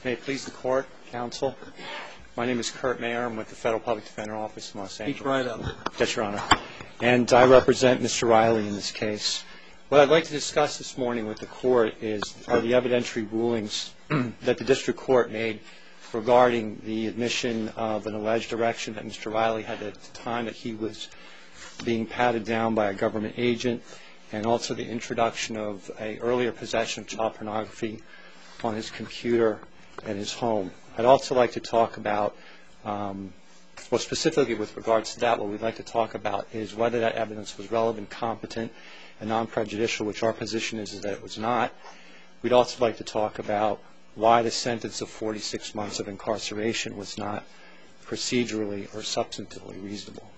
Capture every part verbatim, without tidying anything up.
May it please the Court, Counsel. My name is Kurt Mayer. I'm with the Federal Public Defender Office in Los Angeles. Speak right up. Yes, Your Honor. And I represent Mister Riley in this case. What I'd like to discuss this morning with the Court is are the evidentiary rulings that the District Court made regarding the admission of an alleged erection that Mister Riley had at the time that he was being patted down by a government agent, and also the introduction of an earlier possession of child pornography on his computer at his home. I'd also like to talk about, um, well, specifically with regards to that, what we'd like to talk about is whether that evidence was relevant, competent, and non-prejudicial, which our position is, is that it was not. We'd also like to talk about why the sentence of forty-six months of incarceration was not procedurally or substantively reasonable.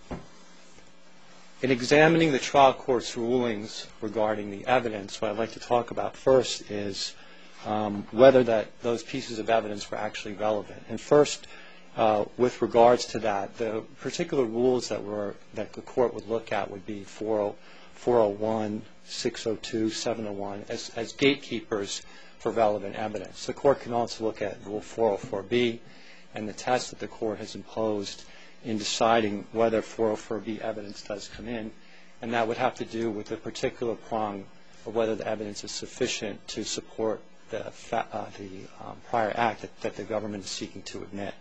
In examining the trial court's rulings regarding the evidence, what I'd like to talk about first is um, whether that those pieces of evidence were actually relevant. And first, uh, with regards to that, the particular rules that were that the court would look at would be four oh one, six oh two, seven oh one as, as gatekeepers for relevant evidence. The court can also look at Rule four oh four B and the test that the court has imposed in deciding whether four oh four B evidence does come in, and that would have to do with the particular prong of whether the evidence is sufficient to support the, fa uh, the um, prior act that, that the government is seeking to admit.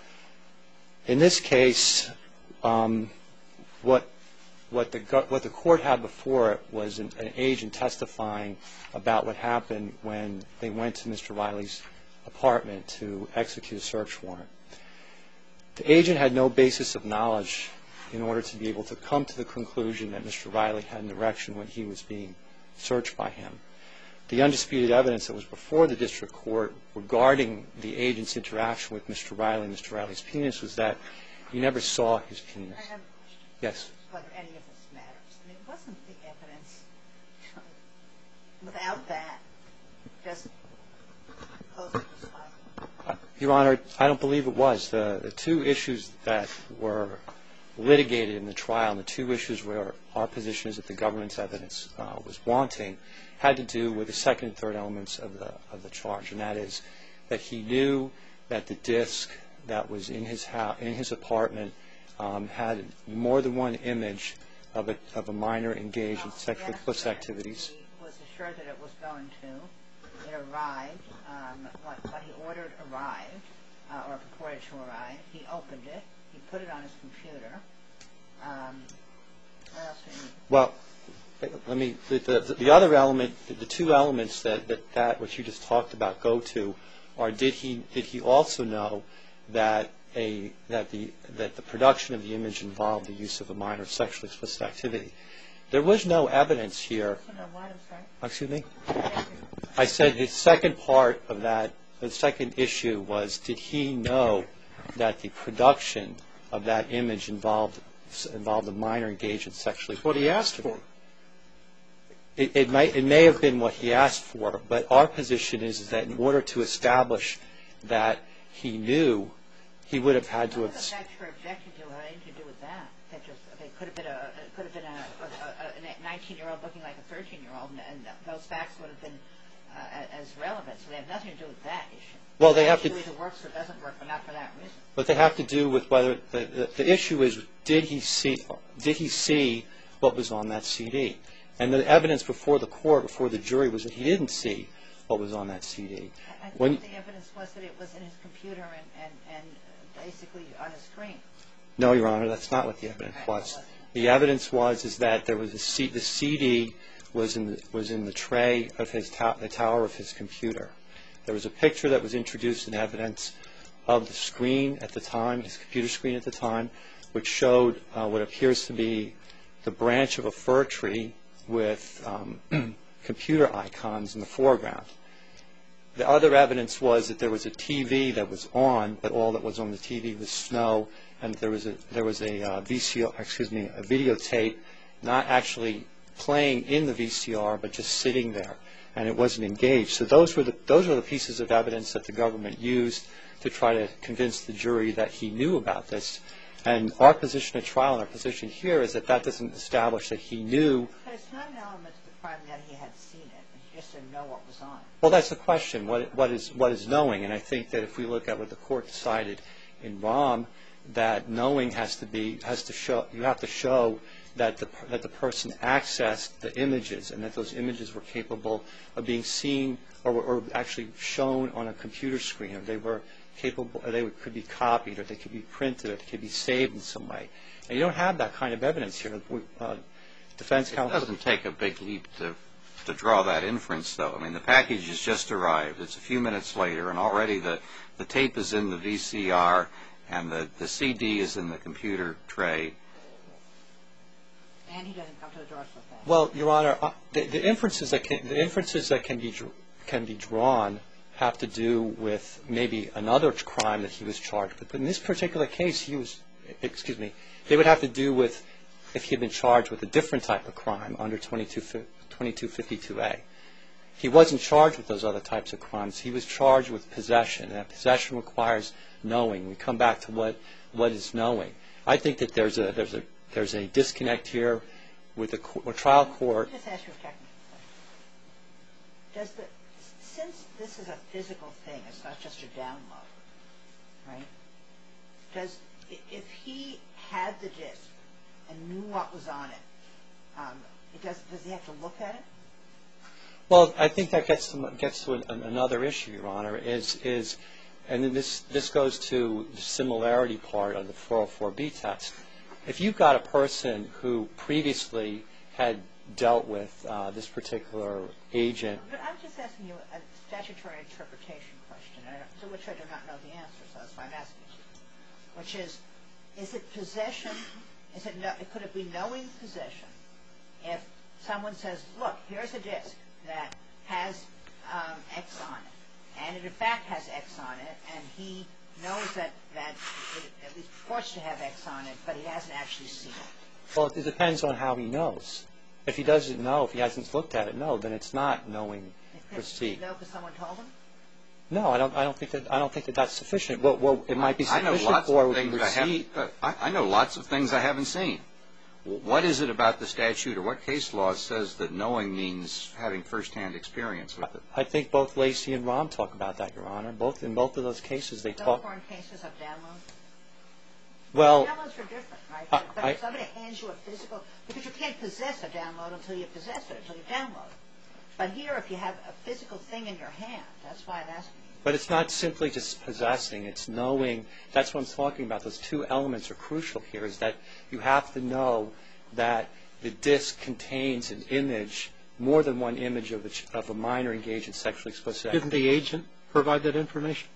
In this case, um, what what the what the court had before it was an, an agent testifying about what happened when they went to Mister Riley's apartment to execute a search warrant. The agent had no basis of knowledge in order to be able to come to the conclusion that Mister Riley had an erection when he was being searched by him. The undisputed evidence that was before the district court regarding the agent's interaction with Mister Riley and Mister Riley's penis was that he never saw his penis. I have yes. Whether any of this matters. I mean, wasn't the evidence without that just close Uh, Your Honor, I don't believe it was. The, the two issues that were litigated in the trial, and the two issues where our position is that the government's evidence uh, was wanting, had to do with the second and third elements of the of the charge, and that is that he knew that the disc that was in his house, in his apartment, um, had more than one image of a of a minor engaged in sexually explicit activities. He was assured that it was going to. It arrived. Um, what, what he ordered arrived, uh, or purported to arrive. He opened it. He put it on his computer. Um, what else do you need? Well, let me. The, the, the other element, the, the two elements that, that that which you just talked about go to, are did he did he also know that a that the that the production of the image involved the use of a minor sexually explicit activity? There was no evidence here. No, what, I'm sorry? Excuse me? I said the second part of that, the second issue was, did he know that the production of that image involved involved a minor engaged in sexually? What he asked for. It, it, may, it may have been what he asked for, but our position is, is that in order to establish that he knew, he would have had to have. The facts were objected to had anything to do with that. That just it could have been a it could have been a, a, a nineteen-year-old looking like a thirteen-year-old, and, and those facts would have been uh, as relevant. So they have nothing to do with that issue. Well, they have to. It either works or doesn't work, but not for that reason. But they have to do with whether the, the, the issue is, did he see did he see what was on that C D? And the evidence before the court, before the jury, was that he didn't see what was on that C D. I, I when, think the evidence was that it was in his computer and, and, and basically on his screen. No, Your Honor, that's not what the evidence was. The evidence was is that there was a C, the C D was in the, was in the tray of his ta the tower of his computer. There was a picture that was introduced in evidence of the screen at the time, his computer screen at the time, which showed uh, what appears to be the branch of a fir tree with um, computer icons in the foreground. The other evidence was that there was a T V that was on, but all that was on the T V was snow, and there was a there was a uh, V C R, excuse me, a videotape, not actually playing in the V C R, but just sitting there, and it wasn't engaged. So those were the those were the pieces of evidence that the government used to try to convince the jury that he knew about this. And our position at trial and our position here is that that doesn't establish that he knew. But it's not an element of the crime that he had seen it. It's just didn't know what was on it. Well, that's the question. What, what is what is knowing? And I think that if we look at what the court decided in Rahm, that knowing has to be has to show you have to show that the that the person accessed the images and that those images were capable of being seen or, or actually shown on a computer screen, or they were capable, or they would, could be copied, or they could be printed, or they could be saved in some way. And you don't have that kind of evidence here. Uh, defense counsel. It doesn't take a big leap to to draw that inference, though. I mean, the package has just arrived. It's a few minutes later, and already the the tape is in the V C R, and the the C D is in the computer tray. And he doesn't come to the door so fast. Well, Your Honor, uh, the, the inferences that can, the inferences that can be can be drawn have to do with maybe another crime that he was charged with. But in this particular case, he was, excuse me, they would have to do with if he had been charged with a different type of crime under twenty-two fifty-two A. He wasn't charged with those other types of crimes. He was charged with possession, and possession requires knowing. We come back to what what is knowing. I think that there's a there's a there's a disconnect here with the a trial court. Let me just ask you a technical question. Does the since this is a physical thing, it's not just a download, right? Does if he had the disc and knew what was on it, um, it does does he have to look at it? Well, I think that gets to gets to an, another issue, Your Honor. Is is and then this this goes to the similarity part of the four oh four B test. If you've got a person who previously had dealt with uh, this particular agent. But I'm just asking you a statutory interpretation question, to which I do not know the answer, so that's why I'm asking you. Which is, is it possession? Is it no, could it be knowing possession if someone says, look, here's a disc that has um, X on it, and it in fact has X on it, and he knows that, that it at least purports to have X on it, but he hasn't actually seen it? Well, it depends on how he knows. If he doesn't know, if he hasn't looked at it, no, then it's not knowing receipt. Know because someone told him? No, I don't. I don't think that. I don't think that that's sufficient. Well, well it might be I know sufficient lots for of things I receipt. haven't. I, I know lots of things I haven't seen. What is it about the statute, or what case law says that knowing means having firsthand experience with it? I think both Lacey and Rahm talk about that, Your Honor. Both in both of those cases, they No talk. foreign cases of downloads? Well, downloads are different, right? I, but I, if somebody hands you a physical, because you can't possess a download until you possess it, until you download it. But here, if you have a physical thing in your hand, that's why I'm asking you. But it's not simply just possessing. It's knowing. That's what I'm talking about. Those two elements are crucial here, is that you have to know that the disc contains an image, more than one image of a, of a minor engaged in sexually explicit activity. Didn't the agent provide that information?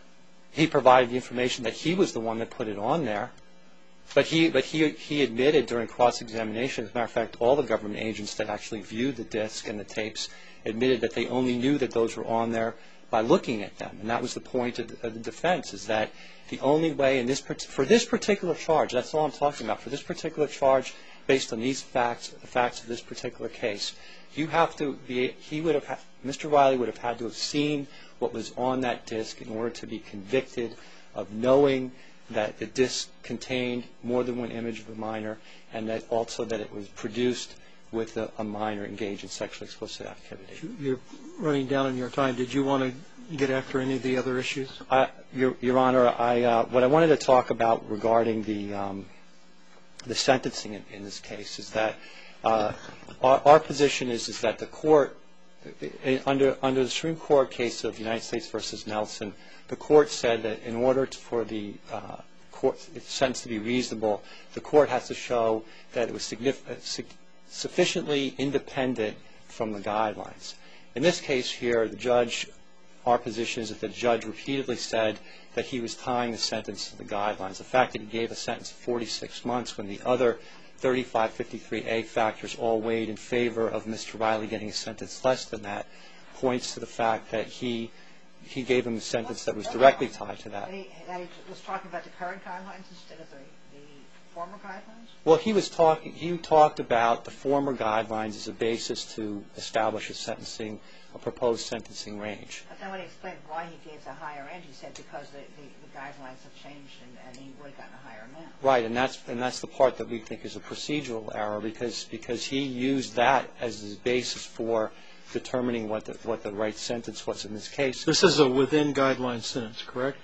He provided the information that he was the one that put it on there. But he, but he, he admitted during cross-examination, as a matter of fact, all the government agents that actually viewed the disc and the tapes admitted that they only knew that those were on there by looking at them. And that was the point of the, of the defense, is that the only way in this, for this particular charge, that's all I'm talking about, for this particular charge, based on these facts, the facts of this particular case, you have to be, he would have, Mister Wiley would have had to have seen what was on that disc in order to be convicted of knowing that the disc contained more than one image of a minor, and that also that it was produced with a, a minor engaged in sexually explicit activity. You're running down on your time. Did you want to get after any of the other issues? Uh, Your, Your Honor, I, uh, what I wanted to talk about regarding the, um, the sentencing in, in this case is that uh, our, our position is, is that the court, under, under the Supreme Court case of United States versus Nelson, the court said that in order to, for the uh, court sentence to be reasonable, the court has to show that it was significant, sufficiently independent from the guidelines. In this case here, the judge, our position is that the judge repeatedly said that he was tying the sentence to the guidelines. The fact that he gave a sentence of forty-six months when the other thirty-five fifty-three A factors all weighed in favor of Mister Wiley getting a sentence less than that points to the fact that he he gave him a sentence that was directly tied to that. That he, that he was talking about the current guidelines instead of the, the former guidelines? Well, he was talking. He talked about the former guidelines as a basis to establish a sentencing, a proposed sentencing range. But then when he explained why he gave the higher end, he said because the, the, the guidelines have changed and, and he would have gotten a higher amount. Right, and that's and that's the part that we think is a procedural error, because because he used that as his basis for determining what the, what the right sentence was in this case. This is a within-guideline sentence, correct?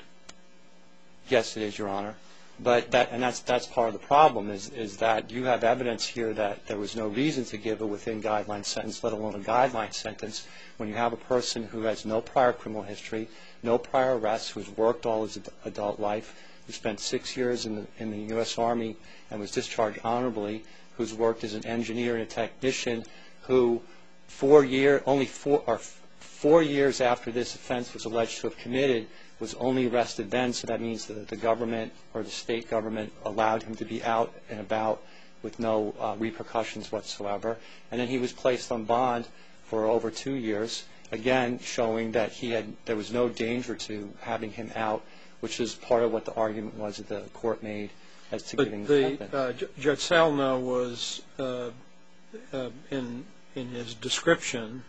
Yes, it is, Your Honor. But that, and that's that's part of the problem is is that you have evidence here that there was no reason to give a within-guideline sentence, let alone a guideline sentence, when you have a person who has no prior criminal history, no prior arrests, who's worked all his adult life, who spent six years in the in the U S Army and was discharged honorably, who's worked as an engineer and a technician, who four year only four or four years after this offense was alleged to have committed was only arrested then, so that means that the government or the state government allowed him to be out and about with no uh, repercussions whatsoever. And then he was placed on bond for over two years, again showing that he had there was no danger to having him out, which is part of what the argument was that the court made as to but giving the, the sentence. uh, Judge Salno was uh, uh, in in his description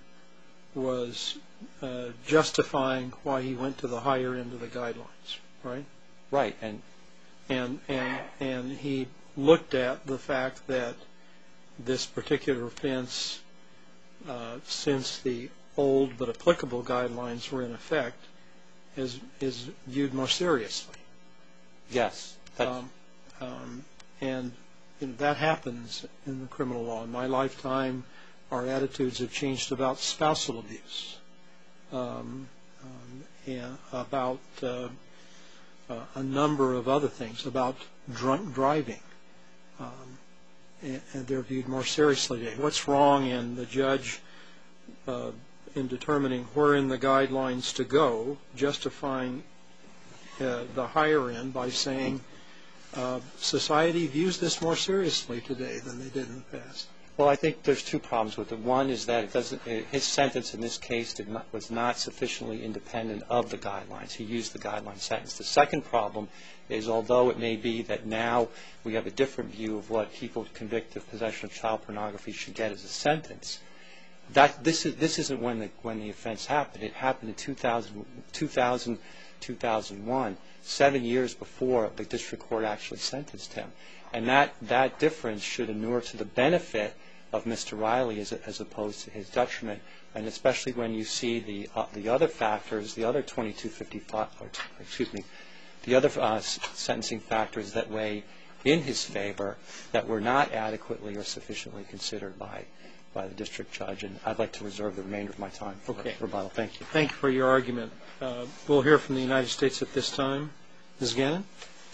was uh, justifying why he went to the higher end of the guidelines, right? Right, and and and and he looked at the fact that this particular offense, uh, since the old but applicable guidelines were in effect, is is viewed more seriously. yes, that's, Um, um, and you know, that happens in the criminal law. In my lifetime, our attitudes have changed about spousal abuse, um, um, and about uh, uh, a number of other things, about drunk driving, um, and, and they're viewed more seriously today. What's wrong in the judge uh, in determining where in the guidelines to go, justifying uh, the higher end by saying uh, society views this more seriously today than they did in the past? well, I think there's two problems with it. One is that it doesn't. His sentence in this case did not, was not sufficiently independent of the guidelines. He used the guideline sentence. The second problem is, although it may be that now we have a different view of what people convicted of possession of child pornography should get as a sentence, that this is this isn't when the when the offense happened. It happened in two thousand, two thousand, two thousand one, seven years before the district court actually sentenced him, and that that difference should inure to the benefit of Mister Riley as, as opposed to his detriment, and especially when you see the uh, the other factors, the other twenty-two fifty-five, or, excuse me, the other uh, sentencing factors that weigh in his favor that were not adequately or sufficiently considered by by the district judge. And I'd like to reserve the remainder of my time for Okay. rebuttal. Thank you. Thank you for your argument. Uh, we'll hear from the United States at this time. Miz Gannon?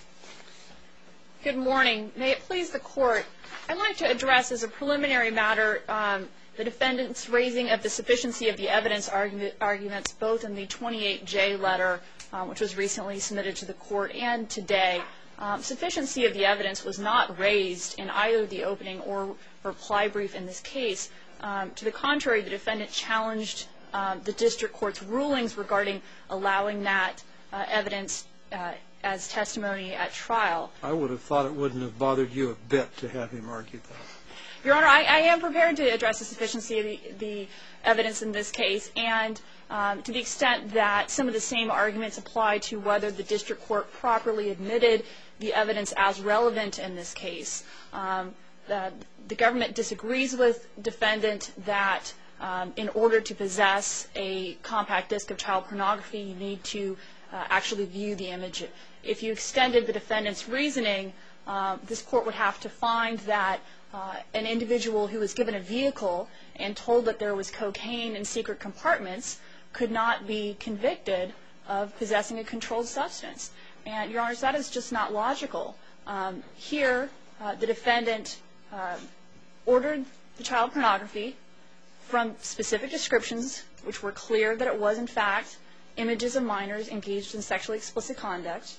Good morning. May it please the Court, I'd like to address as a preliminary matter um, the defendant's raising of the sufficiency of the evidence argument, arguments both in the twenty-eight J letter, um, which was recently submitted to the Court, and today. Um, sufficiency of the evidence was not raised in either the opening or reply brief in this case. Um, to the contrary, the defendant challenged um, the district court's rulings regarding allowing that uh, evidence uh, as testimony at trial. I would have thought it wouldn't have bothered you a bit to have him argue that. Your Honor, I, I am prepared to address the sufficiency of the, the evidence in this case, and um, to the extent that some of the same arguments apply to whether the district court properly admitted the evidence as relevant in this case. Um, the, the government disagrees with defendant that um, in order to possess a compact disc of child pornography, you need to uh, actually view the image. If you extended the defendant's reasoning, uh, this court would have to find that uh, an individual who was given a vehicle and told that there was cocaine in secret compartments could not be convicted of possessing a controlled substance. And, Your Honors, that is just not logical. Um, here, uh, the defendant uh, ordered the child pornography from specific descriptions, which were clear that it was, in fact, images of minors engaged in sexually explicit conduct.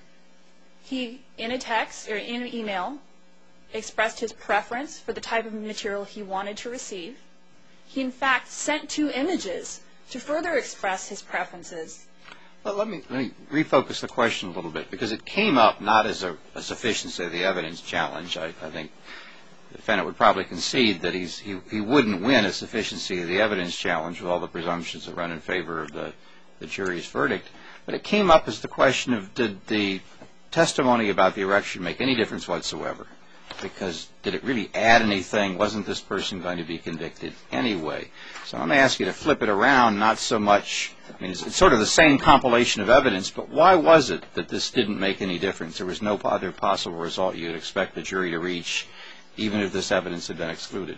He, in a text or in an email, expressed his preference for the type of material he wanted to receive. He, in fact, sent two images to further express his preferences. Well, let me, let me refocus the question a little bit, because it came up not as a, a sufficiency of the evidence challenge. I, I think the defendant would probably concede that he's, he, he wouldn't win a sufficiency of the evidence challenge with all the presumptions that run in favor of the, the jury's verdict. But it came up as the question of, did the testimony about the erection make any difference whatsoever? Because did it really add anything? Wasn't this person going to be convicted anyway? So I'm going to ask you to flip it around, not so much, I mean, it's, it's sort of the same compilation of evidence, but why was it that this didn't make any difference? There was no other possible result you'd expect the jury to reach, even if this evidence had been excluded.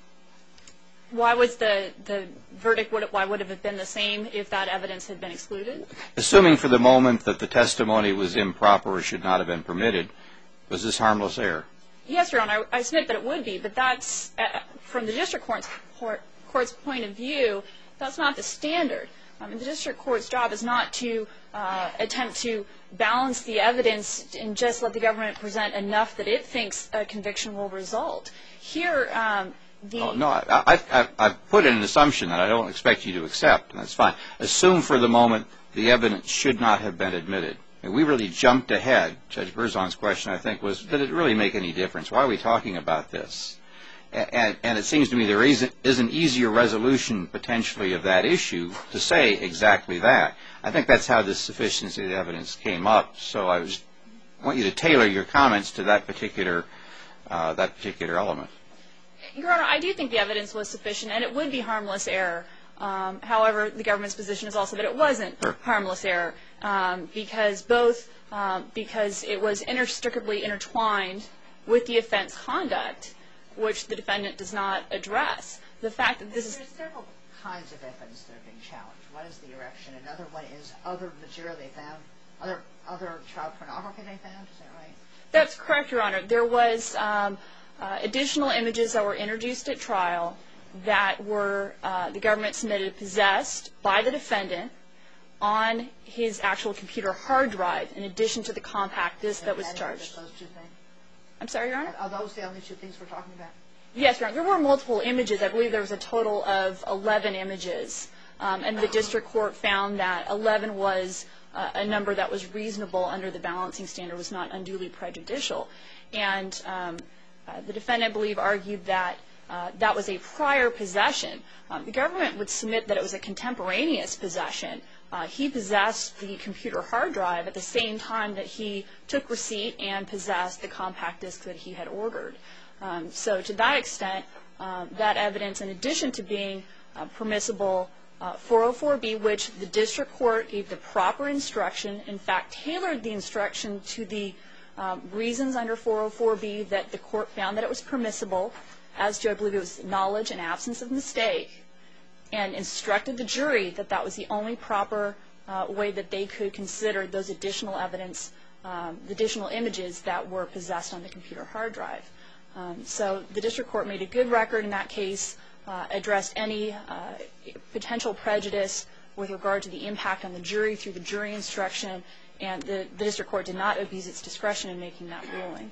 Why was the, the verdict, would it, why would it have been the same if that evidence had been excluded? Assuming for the moment that the testimony was improper or should not have been permitted, was this harmless error? Yes, Your Honor, I, I submit that it would be, but that's, uh, from the district court's, court, court's point of view, that's not the standard. Um, the district court's job is not to uh, attempt to balance the evidence and just let the government present enough that it thinks a conviction will result. Here, um, the... Oh, no, I, I, I, I've put in an assumption that I don't expect you to accept, and that's fine. Assume for the moment the evidence should not have been admitted. And we really jumped ahead. Judge Berzon's question, I think, was, did it really make any difference? Why are we talking about this? And, and, and it seems to me there is, is an easier resolution, potentially, of that issue to say exactly that. I think that's how the sufficiency of the evidence came up. So I was, want you to tailor your comments to that particular, uh, that particular element. Your Honor, I do think the evidence was sufficient, and it would be harmless error. Um, however, the government's position is also that it wasn't Sure. harmless error um, because both um, because it was inextricably intertwined with the offense conduct, which the defendant does not address. The fact that this is... There's several kinds of evidence that are being challenged. One is the erection. Another one is other material they found, other other child pornography they found. Is that right? That's correct, Your Honor. There was um, uh, additional images that were introduced at trial that were uh, the government submitted possessed by the defendant on his actual computer hard drive, in addition to the compact disc that was charged. Those two things? I'm sorry, Your Honor? Are those the only two things we're talking about? Yes, Your Honor. There were multiple images. I believe there was a total of eleven images, um, and the district court found that eleven was uh, a number that was reasonable under the balancing standard, was not unduly prejudicial. And um, uh, the defendant, I believe, argued that Uh, that was a prior possession. Um, the government would submit that it was a contemporaneous possession. Uh, he possessed the computer hard drive at the same time that he took receipt and possessed the compact disc that he had ordered. Um, so to that extent, um, that evidence, in addition to being uh, permissible uh, four oh four B, which the district court gave the proper instruction, in fact tailored the instruction to the um, reasons under four oh four B that the court found that it was permissible, as to, I believe it was knowledge and absence of mistake, and instructed the jury that that was the only proper uh, way that they could consider those additional evidence, um, the additional images that were possessed on the computer hard drive. Um, so the district court made a good record in that case, uh, addressed any uh, potential prejudice with regard to the impact on the jury through the jury instruction, and the, the district court did not abuse its discretion in making that ruling.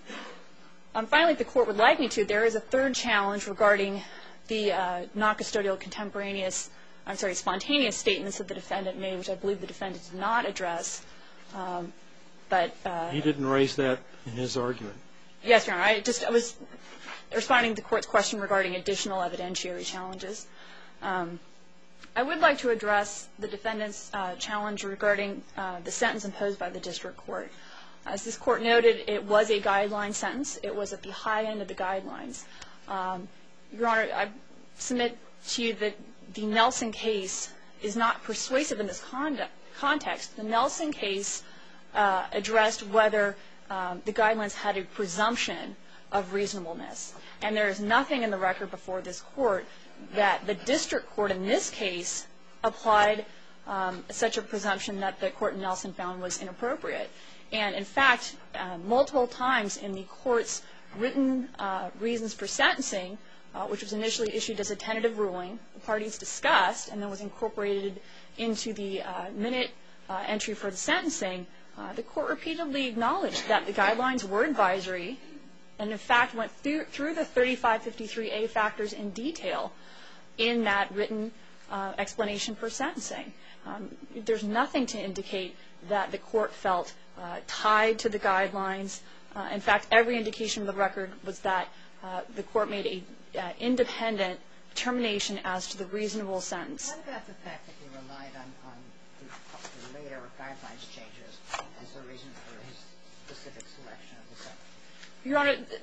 Um, finally, if the court would like me to, there is a third challenge regarding the uh, non-custodial contemporaneous, I'm sorry, spontaneous statements that the defendant made, which I believe the defendant did not address. Um, but uh, he didn't raise that in his argument. Yes, Your Honor. I just I was responding to the court's question regarding additional evidentiary challenges. Um, I would like to address the defendant's uh, challenge regarding uh, the sentence imposed by the district court. As this court noted, it was a guideline sentence. It was at the high end of the guidelines. Um, Your Honor, I submit to you that the Nelson case is not persuasive in this conduct, context. The Nelson case uh, addressed whether um, the guidelines had a presumption of reasonableness. And there is nothing in the record before this court that the district court in this case applied um, such a presumption that the court in Nelson found was inappropriate. And, in fact, uh, multiple times in the court's written uh, reasons for sentencing, uh, which was initially issued as a tentative ruling, the parties discussed and then was incorporated into the uh, minute uh, entry for the sentencing, uh, the court repeatedly acknowledged that the guidelines were advisory and, in fact, went through, through the thirty-five fifty-three A factors in detail in that written uh, explanation for sentencing. Um, there's nothing to indicate that the court felt uh, tied to the guidelines. Uh, in fact, every indication of the record was that uh, the court made a uh, independent determination as to the reasonable sentence. What about the fact that he relied on, on the, the later guidelines changes as the reason for his specific selection of the sentence? Your Honor,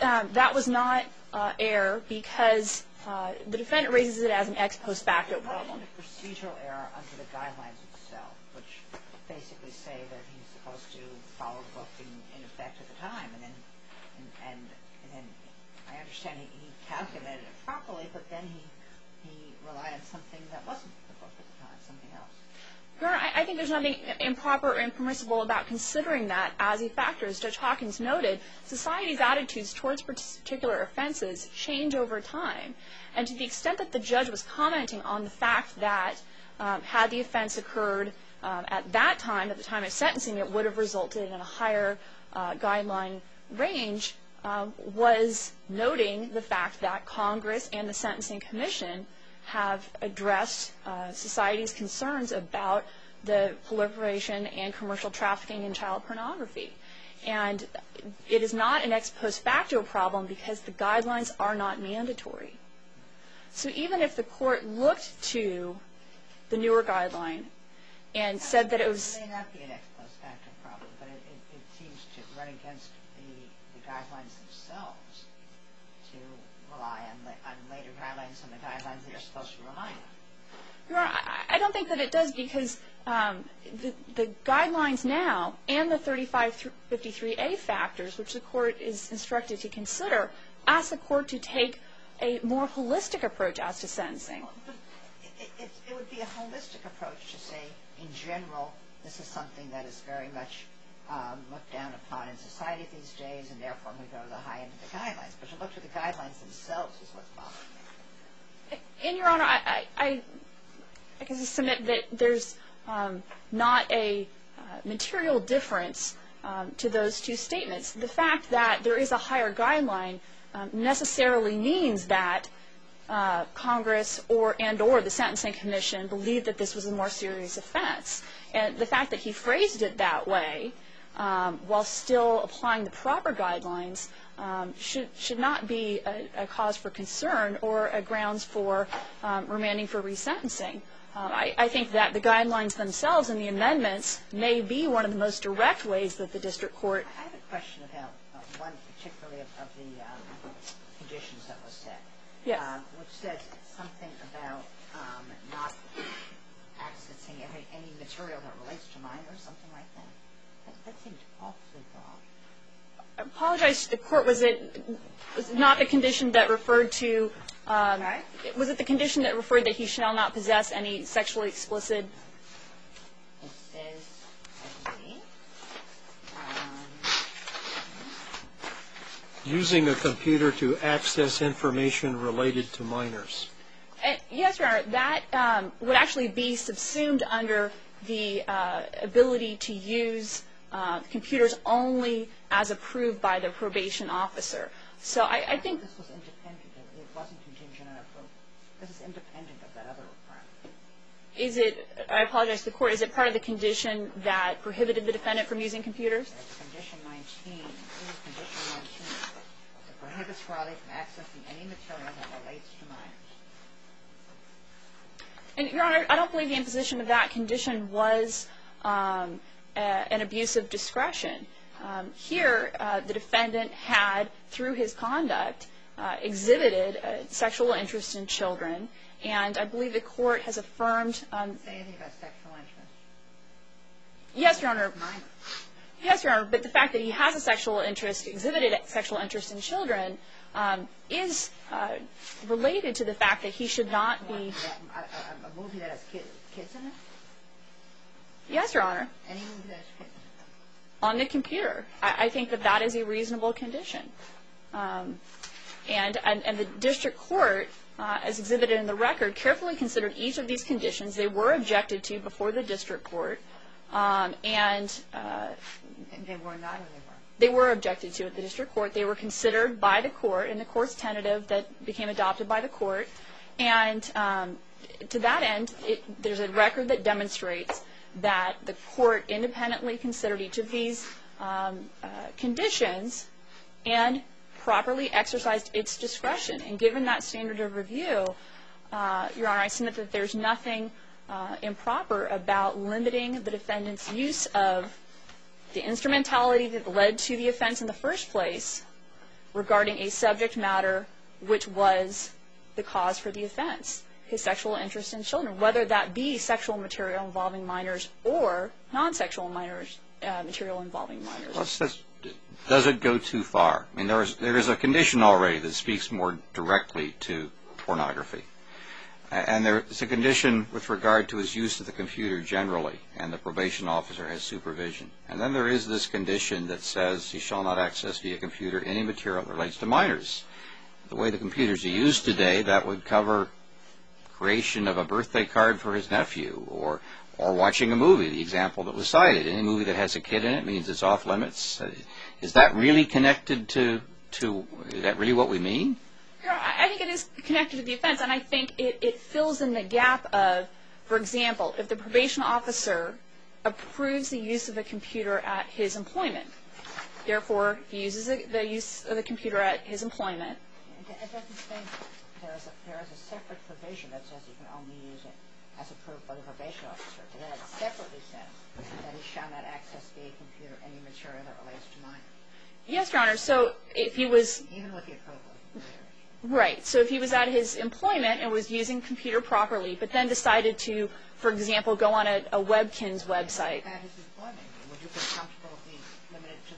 um, that was not uh, error because uh, the defendant raises it as an ex post facto problem. What is the procedural error under the guidelines itself, which basically say that he's supposed to follow the book in, in effect at the time, and then and, and, and then I understand he, he calculated it properly, but then he he relied on something that wasn't the book at the time, something else. Your Honor, I, I think there's nothing improper or impermissible about considering that as a factor. As Judge Hawkins noted, society's attitudes towards particular offenses change over time. And to the extent that the judge was commenting on the fact that um, had the offense occurred um, at that time, at the time of sentencing, it would have resulted in a higher uh, guideline range, um, was noting the fact that Congress and the Sentencing Commission have addressed uh, society's concerns about the proliferation and commercial trafficking in child pornography. And it is not an ex post facto problem because the guidelines are not mandatory. So even if the court looked to the newer guideline and said that it was... It may not be an ex post facto problem, but it, it, it seems to run against the, the guidelines themselves to rely on, on later guidelines and the guidelines that you're supposed to rely on. Your Honor, I, I don't think that it does because um, the, the guidelines now and the thirty-five fifty-three A factors, which the court is instructed to consider, ask the court to take a more holistic approach as to sentencing. Well, but it, it, it would be a holistic approach to say, in general, this is something that is very much um, looked down upon in society these days, and therefore we go to the high end of the guidelines. But to look to the guidelines themselves is what's bothering me. And, Your Honor, I, I, I can submit that there's um, not a uh, material difference um, to those two statements. The fact that there is a higher guideline um, necessarily means that uh, Congress or and or the Sentencing Commission believed that this was a more serious offense. And the fact that he phrased it that way um, while still applying the proper guidelines um, should should not be a, a cause for concern or a grounds for um, remanding for resentencing. Uh, I, I think that the guidelines themselves and the amendments may be one of the most direct ways that the district court... I have a question about uh, one particularly of, of the um, conditions that was set. Yes. Uh, which says something about um, not accessing every, any material that relates to minors, something like that. That, that seemed awfully broad. I apologize. The court, was it, was it not the condition that referred to... Um, Right. Was it the condition that referred that he shall not possess any sexually explicit... It says, I believe, um, Using a computer to access information related to minors. Uh, yes, Your Honor. That um, would actually be subsumed under the uh, ability to use uh, computers only as approved by the probation officer. So I, I think... this was independent. It wasn't contingent on approval. This is independent of that other requirement. Is it, I apologize to the court, is it part of the condition that prohibited the defendant from using computers? There's condition nineteen. This is condition nineteen. It prohibits Raleigh from accessing any material that relates to minors. And, Your Honor, I don't believe the imposition of that condition was um, a, an abuse of discretion. Um, here, uh, the defendant had, through his conduct, uh, exhibited a sexual interest in children, and I believe the court has affirmed... Um, Say anything about sexual interest? yes, Your Honor. Minors. Yes, Your Honor, but the fact that he has a sexual interest, exhibited sexual interest in children, um, is uh, related to the fact that he should not be... A, a, a movie that has kids, kids in it? Yes, Your Honor. Any movie that has kids in it? On the computer. I, I think that that is a reasonable condition. Um, and, and, and the district court, uh, as exhibited in the record, carefully considered each of these conditions. They were objected to before the district court, um, and... Uh, And they were not, or they were? They were objected to at the district court. They were considered by the court in the court's tentative that became adopted by the court. And um, to that end, it, there's a record that demonstrates that the court independently considered each of these um, uh, conditions and properly exercised its discretion. And given that standard of review, uh, Your Honor, I submit that there's nothing uh, improper about limiting the defendant's use of the instrumentality that led to the offense in the first place regarding a subject matter which was the cause for the offense, his sexual interest in children, whether that be sexual material involving minors or non-sexual minors, uh, material involving minors. Well, says, does it go too far? I mean, there is, there is a condition already that speaks more directly to pornography. And there is a condition with regard to his use of the computer generally, and the probation officer has supervision. And then there is this condition that says he shall not access via computer any material that relates to minors. The way the computers are used today, that would cover creation of a birthday card for his nephew, or or watching a movie, the example that was cited. Any movie that has a kid in it means it's off limits. Is that really connected to, to is that really what we mean? I think it is connected to the offense, and I think it, it fills in the gap of, for example, if the probation officer approves the use of a computer at his employment, therefore he uses a, the use of the computer at his employment. It doesn't say there is, a, there is a separate provision that says you can only use it as approved by the probation officer. But then it separately says that he shall not access via computer any material that relates to minors. Yes, Your Honor. So if he was... Even with the approval of the computer. Right. So if he was at his employment and was using computer properly, but then decided to, for example, go on a, a Webkinz website. At his employment, would you feel comfortable if we limited it to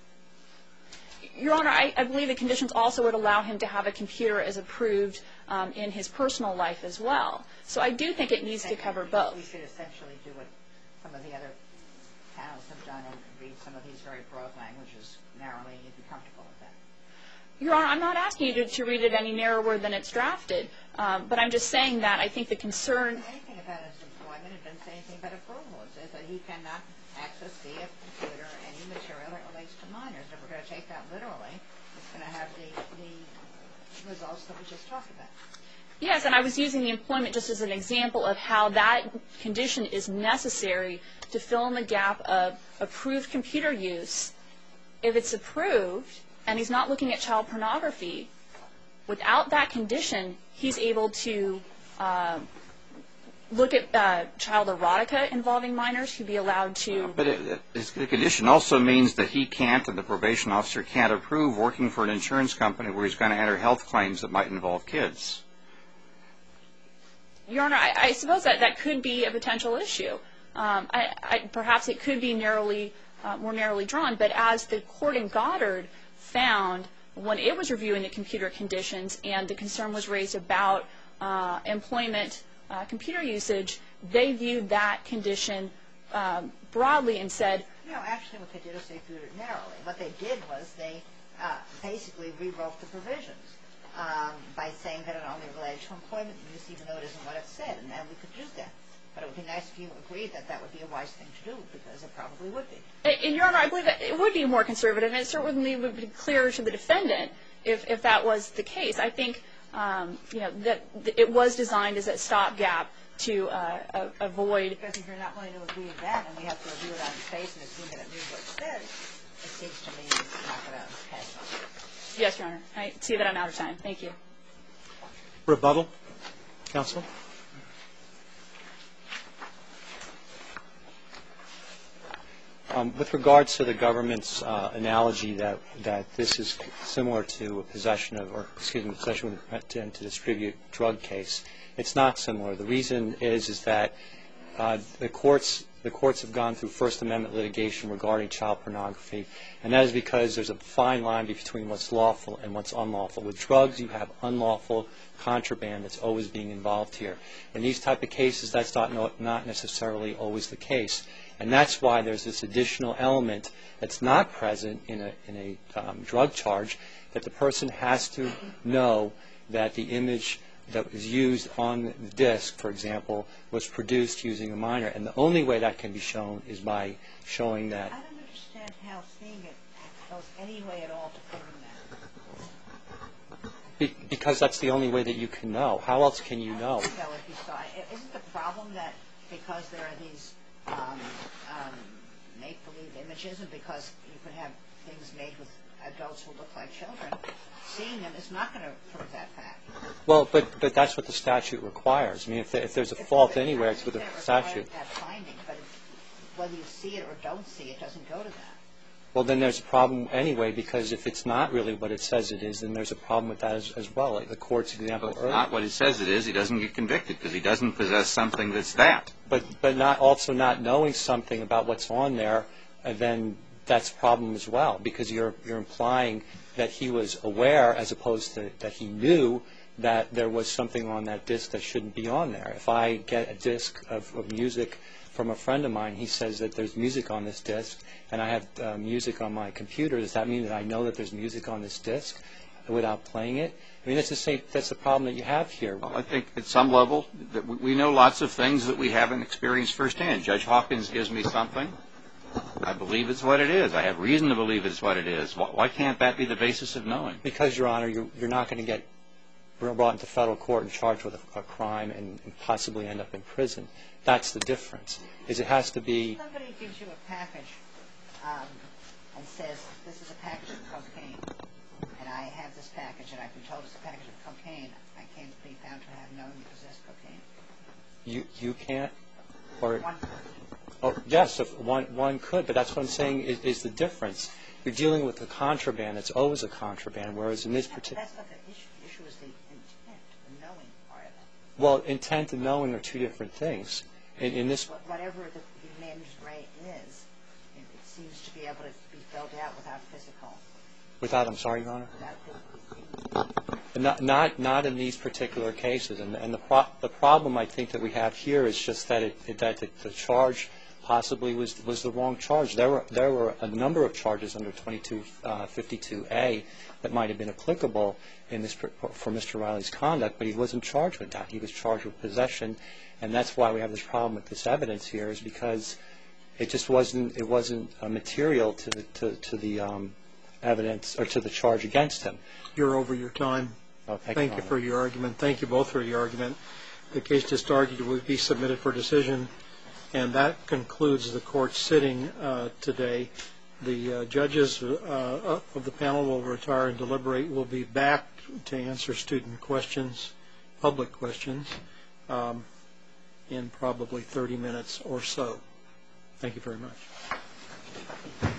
that? Your Honor, I, I believe the conditions also would allow him to have a computer as approved um, in his personal life as well. So I do think it needs to cover both. We should essentially do what some of the other panels have done and read some of these very broad languages narrowly, and you'd be comfortable with that. Your Honor, I'm not asking you to, to read it any narrower than it's drafted, um, but I'm just saying that I think the concern... It doesn't say anything about his employment. It doesn't say anything about approval. It says that he cannot access via computer any material that relates to minors. If we're going to take that literally, it's going to have the, the results that we just talked about. Yes, and I was using the employment just as an example of how that condition is necessary to fill in the gap of approved computer use. If it's approved and he's not looking at child pornography, without that condition, he's able to uh, look at uh, child erotica involving minors. He'd be allowed to... But it, it, the condition also means that he can't, and the probation officer can't approve working for an insurance company where he's going to enter health claims that might involve kids. Your Honor, I, I suppose that that could be a potential issue. Um, I, I, perhaps it could be narrowly, uh, more narrowly drawn, but as the court in Goddard found when it was reviewing the computer conditions and the concern was raised about uh, employment uh, computer usage, they viewed that condition um, broadly and said... No, actually what they did is they viewed it narrowly. What they did was they uh, basically rewrote the provisions. Um, by saying that it only related to employment use, even though it isn't what it said, and, and we could do that. But it would be nice if you agreed that that would be a wise thing to do, because it probably would be. And, Your Honor, I believe that it would be more conservative, and it certainly would be clearer to the defendant if, if that was the case. I think, um, you know, that it was designed as a stopgap to uh, uh, avoid... Because if you're not willing to agree with that, and we have to review it on its face and assume that it means what it says, it seems to me it's not going to pass on. Yes, Your Honor. I see that I'm out of time. Thank you. Rebuttal, counsel. Um, with regards to the government's uh, analogy that that this is similar to a possession of, or excuse me, possession with intent to distribute drug case, it's not similar. The reason is is that uh, the courts the courts have gone through First Amendment litigation regarding child pornography, and that is because there's a fine line between what's lawful and what's unlawful. With drugs, you have unlawful contraband that's always being involved here. In these type of cases, that's not not necessarily always the case, and that's why there's this additional element that's not present in a in a um, drug charge, that the person has to know that the image that was used on the disc, for example, was produced using a minor. And the only way that can be shown is by showing that. I don't understand how seeing it goes any way at all to proving that. Be, because that's the only way that you can know. How else can you know? So if you saw, isn't the problem that because there are these um, um, make-believe images, and because you could have things made with adults who look like children, seeing them is not going to prove that fact. Well, but but that's what the statute requires. I mean, if, if there's a fault anywhere, it's with the statute. That finding, but if, whether you see it or don't see it doesn't go to that. Well, then there's a problem anyway, because if it's not really what it says it is, then there's a problem with that as, as well. Like the court's example Well, it's earlier. not what it says it is. He doesn't get convicted because he doesn't possess something that's that. But but not also not knowing something about what's on there, uh, then that's a problem as well, because you're you're implying that he was aware as opposed to that he knew that there was something on that disc that shouldn't be on there. If I get a disc of, of music from a friend of mine, he says that there's music on this disc, and I have uh, music on my computer. Does that mean that I know that there's music on this disc without playing it? I mean, that's the same. That's the problem that you have here. Well, I think at some level that we know lots of things that we haven't experienced firsthand. Judge Hawkins gives me something. I believe it's what it is. I have reason to believe it's what it is. Why, why can't that be the basis of knowing? Because, Your Honor, you're, you're not going to get brought into federal court and charged with a, a crime and, and possibly end up in prison. That's the difference. Is it has to be. Somebody gives you a package um, and says, this is a package of cocaine, and I have this package, and I've been told it's a package of cocaine. I can't be found to have known you possess cocaine. You you can't, or One oh yes, if one one could, but that's what I'm saying is, is the difference. You're dealing with a contraband. It's always a contraband, whereas in this particular. That's not the issue. The issue is the intent, the knowing part of it. Well, intent and knowing are two different things. In, in this. Whatever the, the mens rea is, it, it seems to be able to be filled out without physical. Without, I'm sorry, Your Honor. Without Not, not, not in these particular cases, and, and the, pro the problem I think that we have here is just that it, it, that the, the charge possibly was was the wrong charge. There were there were a number of charges under twenty-two fifty-two A that might have been applicable in this for Mister Riley's conduct, but he wasn't charged with that. He was charged with possession, and that's why we have this problem with this evidence here, is because it just wasn't it wasn't uh, material to the to, to the um, evidence or to the charge against him. You're over your time. Oh, thank thank you, you for your argument. Thank you both for your argument. The case just argued will be submitted for decision, and that concludes the court sitting uh, today. The uh, judges uh, of the panel will retire and deliberate. We'll be back to answer student questions, public questions, um, in probably thirty minutes or so. Thank you very much.